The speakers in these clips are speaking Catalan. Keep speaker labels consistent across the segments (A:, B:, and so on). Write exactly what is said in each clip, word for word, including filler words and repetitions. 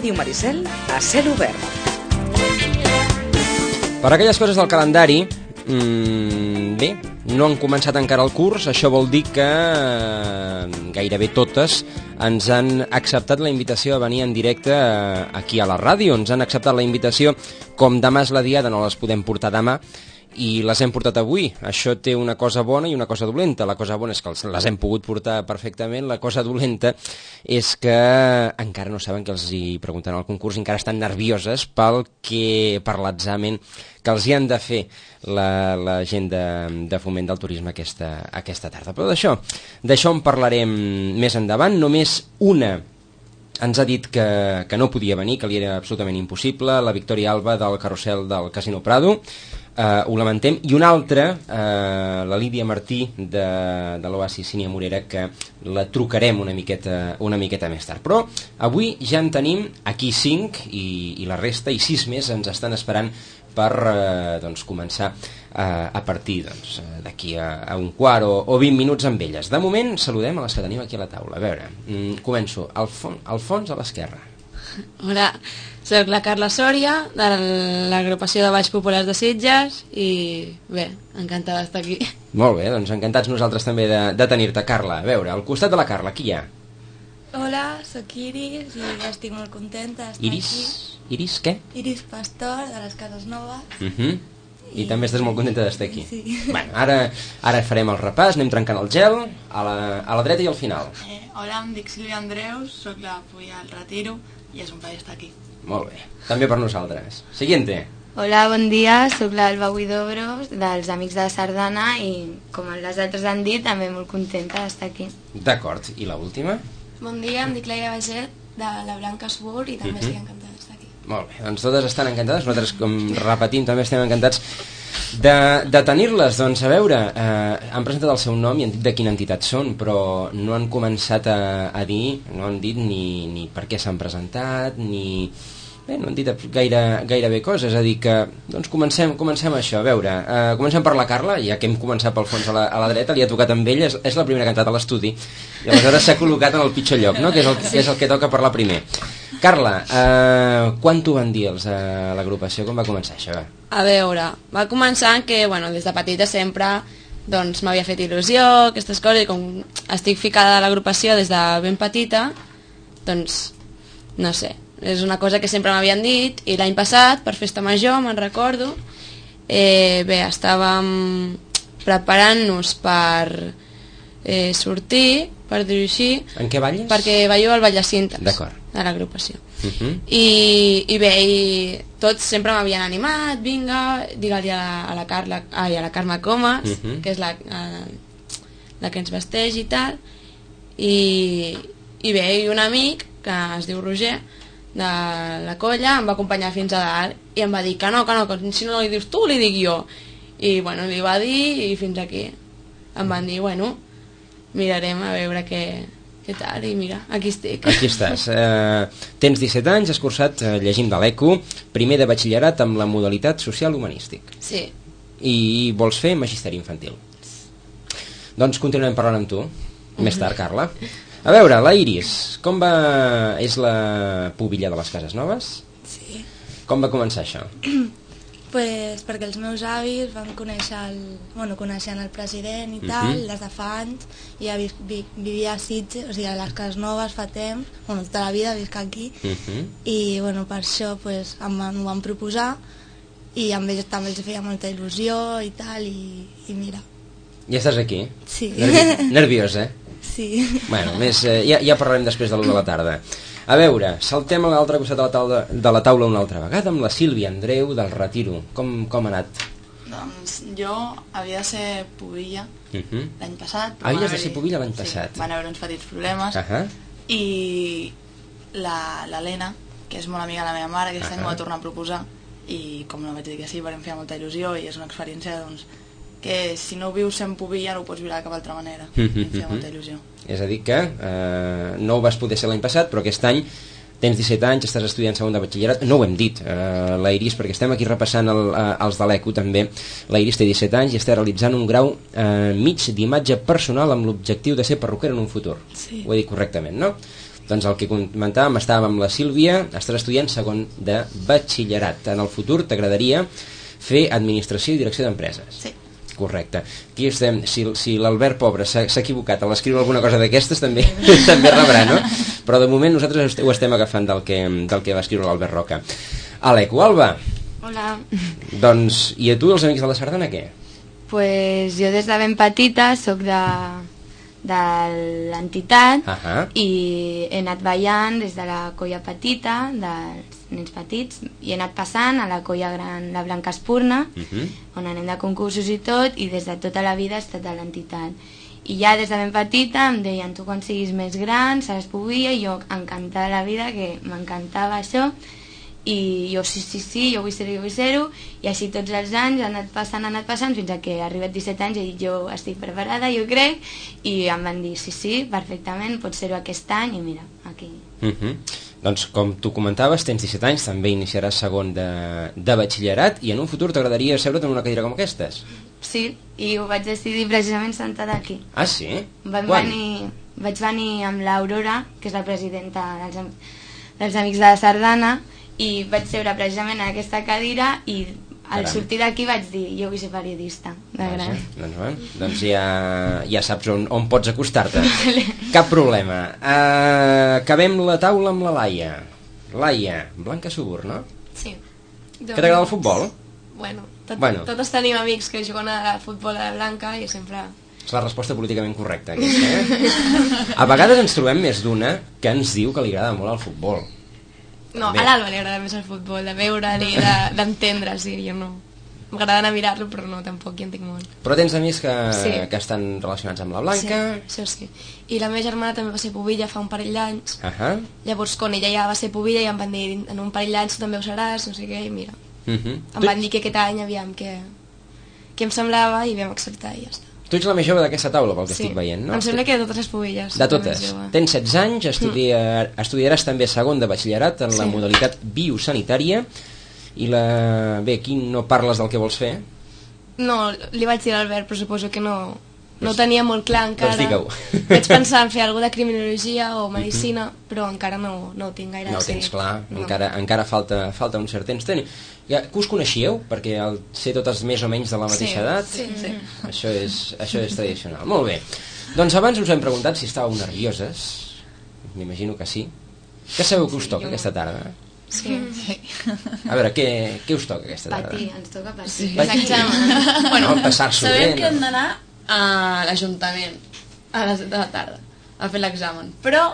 A: Ràdio Maricel a cel obert.
B: Per aquelles coses del calendari, mmm, bé, no han començat encara el curs, això vol dir que eh, gairebé totes ens han acceptat la invitació a venir en directe eh, aquí a la ràdio, ens han acceptat la invitació, com demà és la diada, no les podem portar demà, i les hem portat avui. Això té una cosa bona i una cosa dolenta. La cosa bona és que les hem pogut portar perfectament, la cosa dolenta és que encara no saben que els hi preguntaran al concurs, encara estan nervioses pel que, per l'examen que els hi han de fer la, la gent de, de Foment del Turisme aquesta, aquesta tarda. Però d'això, d'això en parlarem més endavant. Només una ens ha dit que, que no podia venir, que li era absolutament impossible, la Victòria Alba del carrusel del Casino Prado. Uh, ho lamentem, i una altra, uh, la Lídia Martí de, de l'Oasi Sínia Morera, que la trucarem una miqueta, una miqueta més tard. Però avui ja en tenim aquí cinc i, i la resta, i sis més ens estan esperant per uh, doncs, començar uh, a partir doncs, d'aquí a, a un quart o, o vint minuts amb elles. De moment saludem a les que tenim aquí a la taula. A veure, mm, començo. Alfon, Alfons a l'esquerra.
C: Hola, soc la Carla Sòria, de l'agrupació de Balls Populars de Sitges, i bé, encantada d'estar aquí.
B: Molt bé, doncs encantats nosaltres també de, de tenir-te, Carla. A veure, al costat de la Carla, qui hi ha?
D: Hola, sóc Iris i estic molt contenta d'estar
B: Iris?
D: aquí.
B: Iris què?
D: Iris Pastor, de les Cases Noves.
B: Uh -huh. I, I també estàs molt contenta d'estar aquí.
D: Sí.
B: Bueno, ara, ara farem el repàs, anem trencant el gel, a la, a la dreta i al final.
E: Eh, hola, em dic Sílvia Andreus, sóc la Puya al Retiro i és un plaer estar aquí.
B: Molt bé, també per nosaltres. Siguiente.
F: Hola, bon dia, sóc l'Alba Huidobros, dels Amics de la Sardana, i com les altres han dit, també molt contenta d'estar aquí.
B: D'acord, i l'última?
D: Bon dia, em dic Laia Baget, de la Blanca Subur, i també uh -huh. estic encantada d'estar aquí.
B: Molt bé, doncs totes estan encantades, nosaltres, com repetim, també estem encantats de, de tenir-les. Doncs a veure, eh, han presentat el seu nom i han dit de quina entitat són, però no han començat a, a dir, no han dit ni, ni per què s'han presentat, ni... Bé, no han dit gaire, gaire coses, és a dir que, doncs comencem, comencem això, a veure, eh, comencem per la Carla, ja que hem començat pel fons a la, a la dreta, li ha tocat amb ella, és, és la primera que ha entrat a l'estudi, i aleshores s'ha col·locat en el pitjor lloc, no?, que és el, que és el que toca parlar primer. Carla, eh, quan t'ho van dir els de l'agrupació, com va començar això?
C: A veure, va començar que, bueno, des de petita sempre doncs m'havia fet il·lusió, aquestes coses, i com estic ficada a l'agrupació des de ben petita, doncs, no sé, és una cosa que sempre m'havien dit, i l'any passat, per festa major, me'n recordo, eh, bé, estàvem preparant-nos per eh, sortir, per dir-ho així.
B: En què balles?
C: Perquè ballo al Ballacintes,
B: d'acord,
C: a l'agrupació.
B: Uh -huh.
C: I, i bé, i tots sempre m'havien animat, vinga, digue-li a, a la Carla, ai, a la Carme Comas, uh -huh. que és la, a, la que ens vesteix i tal, i, i bé, i un amic que es diu Roger, de la colla, em va acompanyar fins a dalt i em va dir que no, que no, que si no li dius tu, li dic jo. I bueno, li va dir i fins aquí. Em van dir, bueno, mirarem a veure què, què tal, i mira, aquí estic.
B: Aquí estàs. Eh, tens disset anys, has cursat, eh, llegim de l'E C U, primer de batxillerat amb la modalitat social-humanístic.
C: Sí.
B: I vols fer magisteri infantil. Doncs continuem parlant amb tu, més tard, Carla. A veure, la Iris, com va... és la pubilla de les Cases Noves?
D: Sí.
B: Com va començar això?
D: Pues perquè els meus avis van conèixer el, bueno, coneixen el president i tal, uh-huh. des de fa anys, i ja vi, vi, vivia a Sitges, o sigui, a les Cases Noves fa temps, bueno, tota la vida visc aquí, uh-huh. i bueno, per això pues, em van, m'ho van proposar, i amb ells també els feia molta il·lusió i tal, i, i mira.
B: Ja estàs aquí?
D: Sí.
B: Nervi nerviós, eh?
D: Sí.
B: Bueno, més, eh, ja, ja parlarem després de l'u de la tarda. A veure, saltem a l'altre costat de la, taula, de la taula una altra vegada amb la Sílvia Andreu del Retiro. Com, com ha anat?
E: Doncs jo havia de ser pubilla uh -huh. l'any passat.
B: Havies de ser pubilla l'any passat?
E: Sí, van haver uns petits problemes uh -huh. i l'Helena, que és molt amiga de la meva mare, aquest uh -huh. any m'ho va tornar a proposar i com no vaig dir que sí, vam fer molta il·lusió i és una experiència doncs, que si no ho vius sent pubilla no ho pots viure de cap altra manera. Uh -huh. Em feia molta il·lusió.
B: És a dir que eh, no ho vas poder ser l'any passat, però aquest any tens disset anys, estàs estudiant segon de batxillerat, no ho hem dit, eh, la Iris, perquè estem aquí repassant el, eh, els de l'E C U també. La Iris té disset anys i està realitzant un grau eh, mig d'imatge personal amb l'objectiu de ser perruquera en un futur.
D: Sí.
B: Ho he dit correctament, no? Doncs el que comentàvem, estàvem amb la Sílvia, estàs estudiant segon de batxillerat. En el futur t'agradaria fer administració i direcció d'empreses.
E: Sí.
B: Correcte. Aquí estem, si, si l'Albert Pobre s'ha equivocat a l'escriure alguna cosa d'aquestes, també també rebrà, no? Però de moment nosaltres ho estem agafant del que, del que va escriure l'Albert Roca. Aleco, Alba.
F: Hola.
B: Doncs, i a tu, els Amics de la Sardana, què?
F: Pues jo des de ben petita soc de, de l'entitat
B: uh -huh.
F: i he anat ballant des de la colla petita, dels nens petits, i he anat passant a la colla gran, la Blanca Espurna, uh -huh. on anem de concursos i tot, i des de tota la vida he estat a l'entitat. I ja des de ben petita em deien, tu quan siguis més gran seràs pubilla, i jo encantada de la vida, que m'encantava això, i jo sí, sí, sí, jo vull ser-ho, jo vull ser-ho, i així tots els anys ha anat passant, ha anat passant, fins a que he arribat disset anys i he dit, jo estic preparada, jo crec, i em van dir, sí, sí, perfectament, pots ser-ho aquest any, i mira, aquí.
B: Uh -huh. Doncs com tu comentaves, tens disset anys, també iniciaràs segon de, de batxillerat, i en un futur t'agradaria seure't en una cadira com aquestes?
F: Sí, i ho vaig decidir precisament sentada aquí.
B: Ah, sí?
F: Vam
B: Quan?
F: venir, vaig venir amb l'Aurora, que és la presidenta dels, dels Amics de la Sardana, i vaig seure precisament en aquesta cadira, i al
B: Caram.
F: sortir d'aquí vaig dir, jo vull ser periodista de gran.
B: Doncs, bueno, doncs ja, ja saps on, on pots acostar-te. Cap problema. Uh, acabem la taula amb la Laia. Laia, Blanca Subur, no?
G: Sí.
B: Que t'agrada el futbol?
G: Bueno, tot,
B: Bueno.
G: totes tenim amics que juguen a futbol a la Blanca i sempre...
B: És la resposta políticament correcta, aquesta, eh? A vegades ens trobem més d'una que ens diu que li agrada molt el futbol.
G: No,
B: Bé.
G: a l'Alba li agrada més el futbol, de veure'l i de- d'entendre, sí, jo no. M'agrada anar a mirar-lo, però no, tampoc, jo en tinc molt.
B: Però tens amics que,
G: Sí.
B: que estan relacionats amb la Blanca.
G: Sí, això sí. I la meva germana també va ser pubilla fa un parell d'anys.
B: Uh -huh.
G: Llavors, quan ella ja va ser pubilla, ja em van dir, en un parell d'anys tu també ho seràs, no sé què, i mira.
B: Uh -huh.
G: Em van dir que aquest any, aviam, que, que em semblava, i vam acceptar i ja està.
B: Tu ets la més jove d'aquesta taula, pel que
G: Sí.
B: estic veient, no?
G: Em sembla que de totes les pubilles.
B: De totes. Tens setze anys, estudia, estudiaràs també segon de batxillerat en la
G: Sí.
B: modalitat biosanitària, i la... Bé, aquí no parles del que vols fer.
G: No, li vaig dir a l'Albert, però suposo que no, no ho tenia molt clar encara.
B: Doncs digue-ho.
G: Vaig pensar en fer alguna de criminologia o medicina, però encara no, no ho tinc gaire
B: No ho
G: decidit.
B: tens clar,
G: No.
B: encara, encara falta, falta un cert temps. Teni, ja, que us coneixíeu? Perquè al ser totes més o menys de la mateixa
G: Sí,
B: edat,
G: sí, sí.
B: Això, és, això és tradicional. Molt bé. Doncs abans us hem preguntat si estàveu nervioses. M'imagino que sí. Què sabeu que us toca aquesta tarda?
G: Sí.
E: Sí.
B: A veure, què, què us toca aquesta tarda?
F: Patir, ens toca patir. Sí.
B: Patir.
C: Examen.
B: Bueno, passar-s'ho
C: sabem
B: bé,
C: que
B: no?
C: hem d'anar a l'Ajuntament a les set de la tarda a fer l'examen, però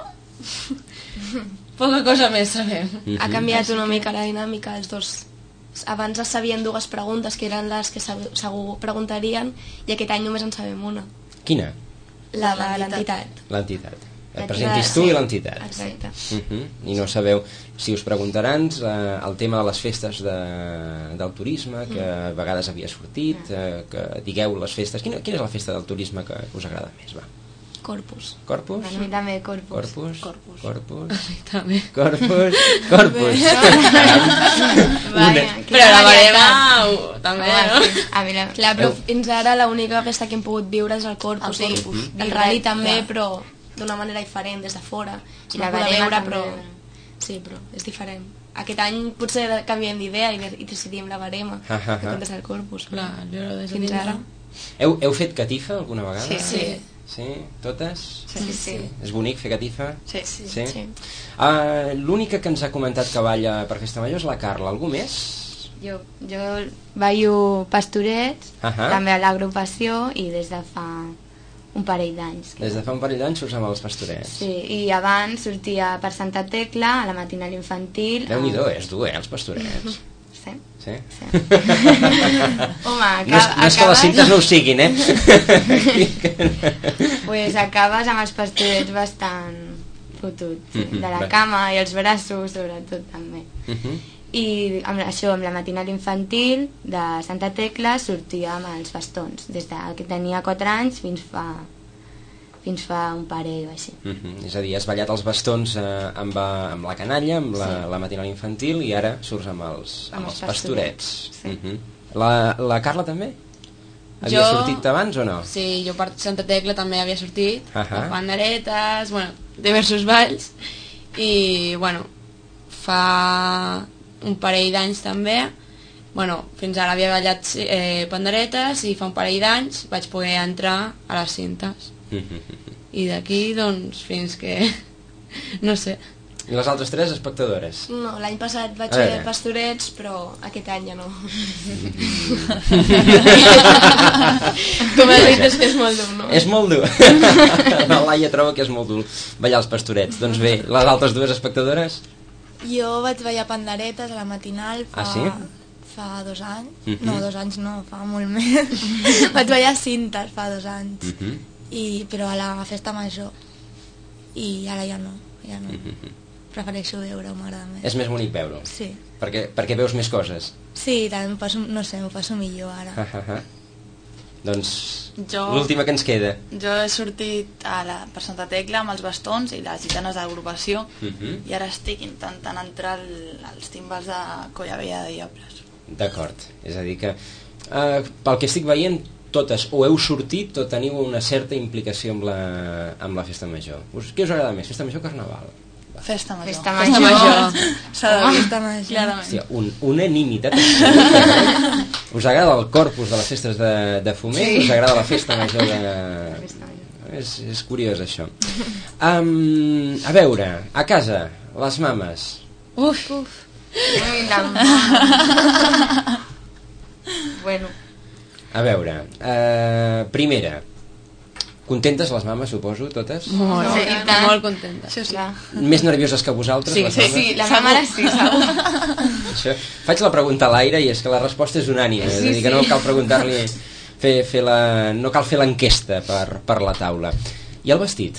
C: poca cosa més sabem.
G: Ha canviat una mica la dinàmica, els dos. Abans es sabien dues preguntes, que eren les que sab- segur preguntarien, i aquest any només en sabem una.
B: Quina?
G: La de l'entitat.
B: L'entitat. Et
F: La
B: presentis
F: entitat,
B: tu
F: sí.
B: i l'entitat.
G: Exacte.
B: Uh -huh. I no sabeu si us preguntaran eh, el tema de les festes de, del turisme, que a vegades havia sortit, eh, que digueu les festes. Quina, quina és la festa del turisme que us agrada més? Va.
G: Corpus.
B: Corpus?
F: A mi també corpus.
B: Corpus?
G: Corpus.
B: Corpus?
C: També.
B: Corpus? Corpus?
F: Vaya,
C: Però la barema uh, també,
F: Home,
C: no?
F: sí. A mi la...
G: Clar, però fins ara l'única festa que hem pogut viure és el Corpus.
F: El
G: El,
F: Corpus.
G: el, el rally també,
F: Clar.
G: però d'una manera diferent, des de fora.
F: I
G: I
F: la
G: la poder
F: barema
G: veure,
F: també.
G: però... Sí, però és diferent. Aquest any potser canviem d'idea i, i decidim la barema,
B: Ah, ah, ah.
G: que comptes el Corpus.
C: Clar, jo des de
G: Fins
C: dintre.
G: ara.
B: Heu, heu fet catifa alguna vegada?
G: Sí, sí.
B: Sí? Totes?
F: Sí, sí.
B: És bonic fer catifa?
E: Sí.
B: Sí?
G: Sí.
B: Uh, L'única que ens ha comentat que balla per Festa Major és la Carla. Algú més?
F: Jo, jo ballo pastorets,
B: Ahà.
F: també a l'agrupació, i des de fa un parell d'anys. que-
B: Des de fa un parell d'anys surts amb els pastorets.
F: Sí, i abans sortia per Santa Tecla, a la matinal infantil.
B: Déu-n'hi-do, és dur, eh, els pastorets.
F: Sí.
B: Sí?
F: Sí. Home, acaba,
B: No és, no és que les cintes no ho siguin, eh?
F: Pues acabes amb els pastorets bastant fotut, sí.
B: Mhm,
F: De la
B: bé.
F: cama i els braços, sobretot, també.
B: Mhm.
F: I amb això, amb la matinal infantil de Santa Tecla, sortia amb els bastons, des de que tenia quatre anys fins fa, fins fa un parell o així.
B: Mhm. És a dir, has ballat els bastons eh, amb, eh, amb la canalla, amb la,
F: Sí.
B: la matinal infantil, i ara surts amb els, amb
F: Amb
B: els
F: els
B: pastorets.
F: pastorets, sí.
B: Mhm. la, la Carla també? Havia
C: Jo-
B: sortit abans o no?
C: Sí, jo per Santa Tecla també havia sortit,
B: Ahà.
C: uh -huh. panderetes, bueno, diversos balls, i bueno, fa un parell d'anys també, bueno, fins ara havia ballat eh, panderetes i fa un parell d'anys vaig poder entrar a les cintes. I d'aquí, doncs, fins que... no sé.
B: I les altres tres, espectadores?
G: No, l'any passat vaig fer pastorets, però aquest any ja no. Com has dit, és que és molt dur, no?
B: És molt dur. La Laia troba que és molt dur ballar els pastorets. Doncs bé, les altres dues espectadores?
D: Jo vaig ballar panderetes a la matinal fa,
B: ah, sí?
D: fa dos anys. Uh -huh. No, dos anys no, fa molt més. Vaig ballar cintes fa dos anys. Uh -huh. I, però a la festa major. I ara ja no, ja no. Uh -huh. Prefereixo veure-ho, m'agrada més.
B: És més bonic veure-ho?
D: Sí.
B: Perquè, perquè veus més coses?
D: Sí, també m'ho passo, no sé, m'ho passo millor ara.
B: Uh -huh. Doncs
E: jo,
B: l'última que ens queda.
E: Jo he sortit a la, per Santa Tecla amb els bastons i les gitanes d'agrupació uh -huh. i ara estic intentant entrar al, als timbals de Colla Vella de Diables.
B: D'acord, és a dir que uh, pel que estic veient totes o heu sortit o teniu una certa implicació amb la, amb la festa major. Us, què us agrada més, festa major o carnaval?
E: Festa major.
F: Festa major. Festa major.
E: Festa major.
B: Hòstia, un, unanimitat absoluta, eh? Us agrada el corpus de les festes de, de foment, sí. Us agrada la festa major de... És, és curiós això. Um, a veure, a casa, les mames.
F: Uf, uf. Bueno.
B: A veure, uh, primera, contentes les mames, suposo, totes?
C: Molt,
F: sí,
C: sí, molt contentes.
F: Sí, clar.
B: Més nervioses que vosaltres,
C: sí,
B: les
F: sí,
B: mames?
F: Sí, la mama ara sí, segur.
B: Això, faig la pregunta a l'Aire i és que la resposta és unànime, sí, és a dir, que
F: sí.
B: no cal preguntar-li, fer, fer la, no cal fer l'enquesta per, per la taula. I el vestit?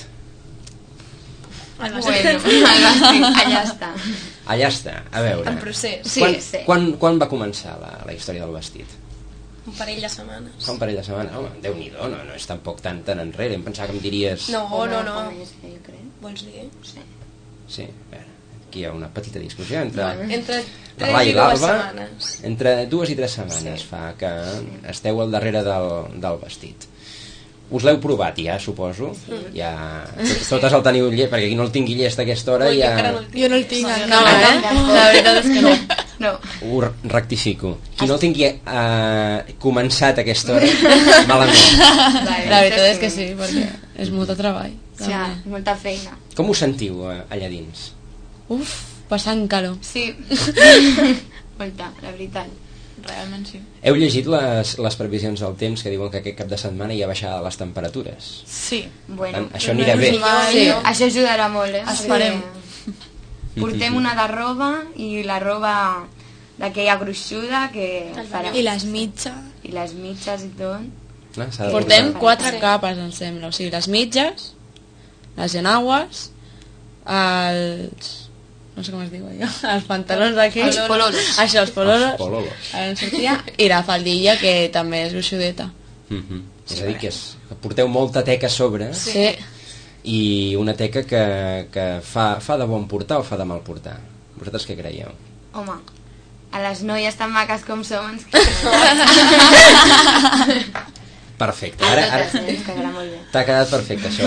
F: El vestit. Bueno, el vestit, allà està.
B: Allà està, a veure.
G: El procés.
F: Sí,
B: quan,
F: sí.
B: Quan, quan va començar la, la història del vestit?
G: Un parell de setmanes.
B: Fa un parell de setmanes, home, Déu-n'hi-do, no, no és tampoc tan, tan enrere, em pensava que em diries...
G: No, no, no.
F: Més,
G: vols dir?
F: Sí.
B: Sí, a veure, aquí hi ha una petita discussió entre...
G: Entre
B: la
G: tres
B: i
G: i dues
B: l'Alba,
G: setmanes.
B: entre dues i tres setmanes sí. Fa que esteu al darrere del, del vestit. Us l'heu provat ja, suposo? Mm. Ja... Totes el teniu llest, perquè qui no el tingui llest a aquesta hora
G: Ui,
B: ja...
G: No
D: jo no el tinc
C: no,
D: encara,
C: no, eh? La veritat és que no.
F: No.
B: Ho rectifico. Qui no el tingui eh, començat a aquesta hora, malament.
C: Vale, la veritat és que sí, perquè és molt de treball.
F: Sí, molta feina.
B: Com us sentiu eh, allà dins?
C: Uf, passant calor.
F: Sí. Molta, la veritat.
E: Realment sí.
B: Heu llegit les, les previsions del temps que diuen que aquest cap de setmana hi ha baixada les temperatures?
E: Sí.
F: Bueno,
B: tant, això anirà bé.
F: Sí. Això ajudarà molt, eh?
E: Esperem.
F: Portem una de roba i la roba d'aquella gruixuda que farà.
D: I les mitges.
F: I les mitges i tot.
B: No,
C: portem quatre sí. capes, em sembla. O sigui, les mitges, les enagües, els... no sé com es diu allò, els pantalons d'aquells,
F: els pololos,
C: això, els pololos,
B: els pololos.
C: Sortia, i la faldilla que també és gruixudeta.
B: Mm -hmm. Sí, és a dir, que, és, que porteu molta teca a sobre
C: sí.
B: I una teca que, que fa, fa de bon portar o fa de mal portar? Vosaltres què creieu?
F: Home, a les noies tan maques com som ens que...
B: Perfecte, ara, ara... t'ha quedat perfecte això.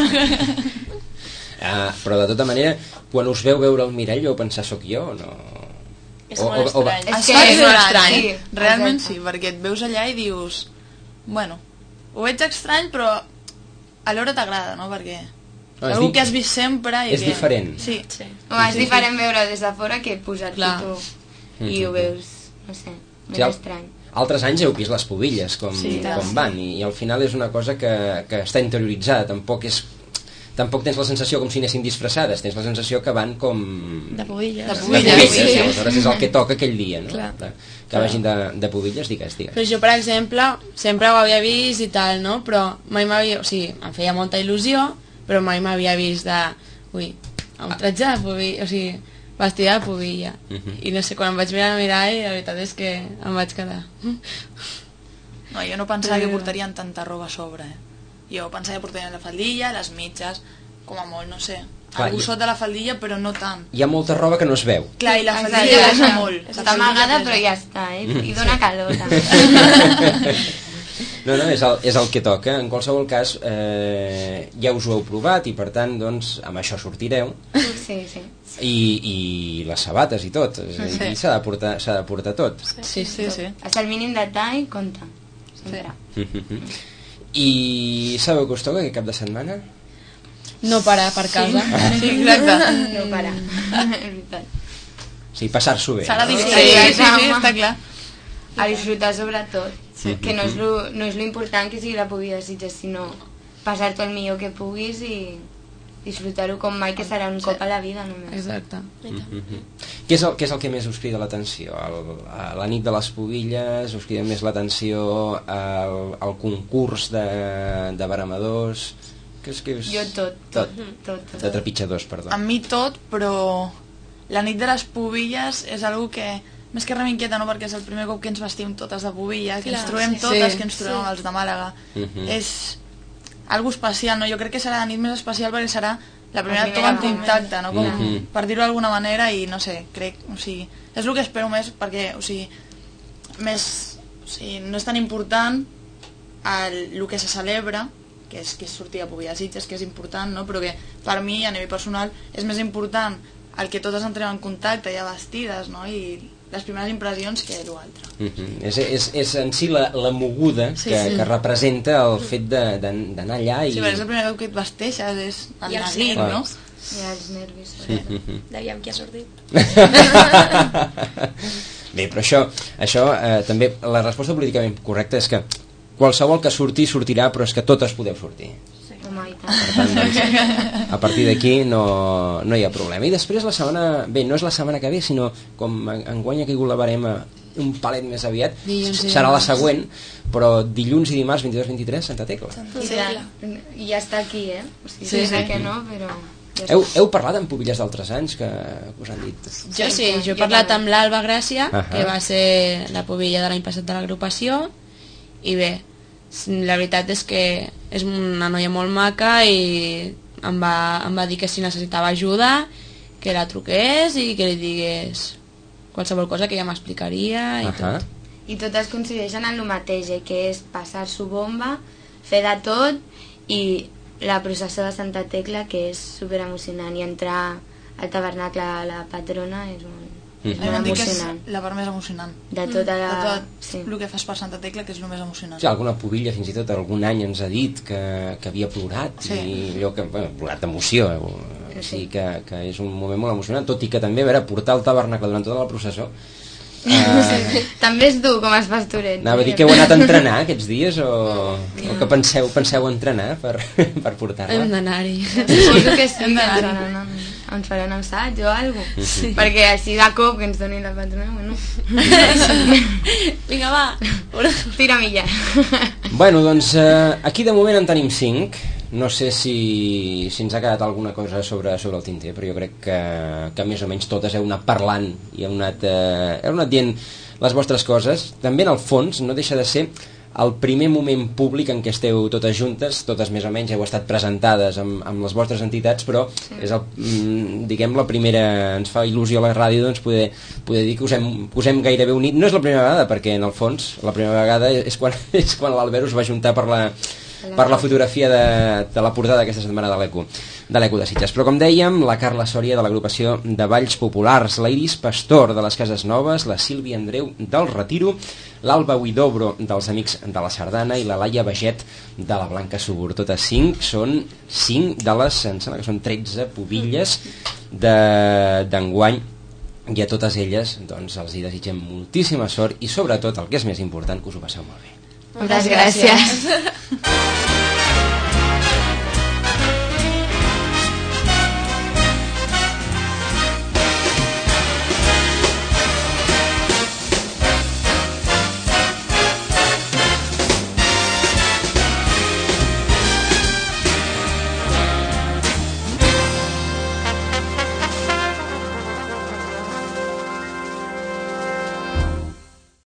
B: Uh, però de tota manera, quan us veu veure el mirall vau pensar sóc jo o no?
G: És o, molt o, estrany.
F: O,
E: és que és molt estrany.
F: Sí,
E: realment sí, perquè et veus allà i dius bueno, ho veig estrany però alhora t'agrada, no? Perquè no, és algú que has vist sempre i
B: és
E: que...
B: diferent.
E: Sí, sí.
F: Home, és
E: sí,
F: diferent
E: sí.
F: veure des de fora que posar-t'hi tu
B: mm-hmm.
F: i ho veus, no sé, més
B: sí, al...
F: estrany.
B: Altres anys heu vist les pubilles com,
E: sí,
B: com
E: sí.
B: van i, i al final és una cosa que, que està interioritzada, tampoc és tampoc tens la sensació com si anessin disfressades, tens la sensació que van com...
C: de pubilles.
F: De
B: pubilles,
F: de pubilles
B: sí. Aleshores és el que toca aquell dia, no?
C: Clar.
B: De, que vagin de, de pubilles, digues, digues.
C: Però jo, per exemple, sempre ho havia vist i tal, no? Però mai m'havia... O sigui, em feia molta il·lusió, però mai m'havia vist de... Ui, un tretze de pubilla, o sigui, vestida de pubilla. Uh -huh. I no sé, quan em vaig mirar al mirall, la veritat és que em vaig quedar...
E: No, jo no pensava que portarien tanta roba a sobre, eh? Jo pensava que portarien la faldilla, les mitges, com a molt, no sé,
B: clar,
E: algú
B: i...
E: sota la faldilla, però no tant.
B: Hi ha molta roba que no es veu.
E: Clar, i la
F: Exacte,
E: faldilla pesa
F: ja,
E: molt.
F: Està amagada, però ja està, eh? I dona
B: sí.
F: calor, també.
B: No, no, és el, és el que toca. En qualsevol cas, eh, ja us ho heu provat i per tant, doncs, amb això sortireu.
F: Sí, sí.
B: I, i les sabates i tot. És a dir,
E: Sí.
B: s'ha de portar, s'ha de portar tot.
C: Sí,
E: Sí, sí.
F: Hasta el mínim detall, compta. Sempre.
B: I sabeu que us toca aquest cap de setmana?
C: No parar per casa.
E: Sí, exacte.
F: No para. És veritat.
B: O sigui, passar-s'ho bé.
E: S'ha de
B: no?
E: disfrutar, sí, sí, sí, està clar.
F: A disfrutar sobretot. Que no és, lo, no és lo important que sigui la pubilla de Sitges, sinó passar-t'ho el millor que puguis i disfrutar-ho com mai, que serà un cop a la vida només.
C: Exacte.
B: Què és, el, què és el que més us crida l'atenció? El- a la nit de les pubilles us crida més l'atenció el, el concurs de, de baramadors? Què és, què és?
F: Jo tot,
B: Tot.
F: tot, tot.
B: De trepitjadors, perdó.
E: A mi tot, però la nit de les pubilles és algo que més que res m'inquieta, no? Perquè és el primer cop que ens vestim totes de pubilla, que ens
G: Clar,
E: trobem
C: sí.
E: totes,
C: Sí.
E: que ens trobem amb els de Màlaga.
B: Mhm.
E: És algo especial, no? Jo crec que serà la nit més especial perquè serà la primera,
F: primera
E: toma en
F: vegada.
E: contacte, no? Com,
B: Mhm.
E: per dir-ho d'alguna manera, i no sé, crec, o sigui, és el que espero més perquè, o sigui, més, o sigui, no és tan important el, el que se celebra, que és que és sortir a Pubilla de Sitges, que és important, no? Però que per mi, a nivell personal, és més important el que totes entrem en contacte ja vestides, no? I les primeres impressions que l'altre.
B: Mhm. És, és, és en si la, la moguda
E: Sí,
B: que,
E: sí.
B: que representa el fet de- de- d'anar allà i...
E: Sí, perquè és el primer cop que et vesteixes, és el
G: I els
E: neguit,
B: nervis.
E: no?
F: I els nervis.
B: Mhm.
G: D'aviam qui ha sortit.
B: Bé, però això, això eh, també, la resposta políticament correcta és que qualsevol que surti, sortirà, però és que totes podeu sortir.
F: Home, i tant.
B: Per tant, doncs, a partir d'aquí no, no hi ha problema. I després la setmana... Bé, no és la setmana que ve, sinó com en- enguany ha caigut la barema un palet més aviat,
C: Dilluns i
B: serà la
C: dimarts.
B: següent, però dilluns i dimarts vint-i-dos vint-i-tres, Santa Tecla.
F: I, tant. I ja està aquí, eh? O sigui,
E: Sí,
F: sí,
E: sí.
F: sí. que no, però... Ja
B: Heu,
F: està.
B: heu parlat amb pubilles d'altres anys que, que us han dit?
C: Jo sí, jo he
F: jo
C: parlat
F: també.
C: amb l'Alba Gràcia,
B: Ahà.
C: que va ser la pubilla de l'any passat de l'agrupació, i bé, la veritat és que és una noia molt maca i em va, em va dir que si necessitava ajuda, que la truqués i que li digués qualsevol cosa que ella m'explicaria i
B: Ahà.
C: tot.
F: I totes coincideixen en el mateix, eh? Que és passar-s'ho bomba, fer de tot, i la processó de Santa Tecla, que és super emocionant, i entrar al tabernacle a la patrona és, un, és
B: Mm.
E: A mi
F: molt
E: m'han dit que és
F: emocionant.
E: la part més emocionant.
F: De tota la...
E: De tot
F: Sí.
E: el que fas per Santa Tecla, que és el més emocionant.
B: Sí, alguna pubilla fins i tot algun any ens ha dit que, que havia plorat,
E: Sí.
B: i allò que, bueno, plorat d'emoció, eh? O
F: Sí.
B: sigui que, que és un moment molt emocionant, tot i que també, a veure, portar el tabernacle durant tota la processó, eh,
F: També és dur com els pastorets.
B: anava a dir que heu anat a entrenar aquests dies o, o que penseu penseu entrenar per, per portar-la?
C: Hem d'anar-hi.
F: Suposo que sí, que ens faran, ens faran assaig o alguna cosa. Sí. Perquè així de cop que ens donin la patrona, bueno...
C: Vinga, va!
F: Tira millar.
B: Bueno, doncs eh, aquí de moment en tenim cinc. No sé si, si ens ha quedat alguna cosa sobre, sobre el tinter, però jo crec que, que més o menys totes heu anat parlant i heu anat, eh, heu anat dient les vostres coses. També en el fons no deixa de ser el primer moment públic en què esteu totes juntes, totes més o menys heu estat presentades amb, amb les vostres entitats, però sí. és el, mm, diguem la primera, ens fa il·lusió a la ràdio doncs poder, poder dir que us hem, us hem gairebé unit. No és la primera vegada, perquè en el fons la primera vegada és quan, és quan l'Albert us va juntar per la, per la fotografia de, de la portada d'aquesta setmana de l'Eco de l'Eco de Sitges. Però com dèiem, la Carla Sòria de l'agrupació de Balls Populars, la Iris Pastor de les Cases Noves, la Sílvia Andreu del Retiro, l'Alba Huidobro dels Amics de la Sardana i la Laia Baget de la Blanca Subur. Totes cinc són cinc de les, em sembla que són tretze pubilles d'enguany, i a totes elles doncs, els hi desitgem moltíssima sort i sobretot, el que és més important, que us ho passeu molt bé.
F: Moltes gràcies.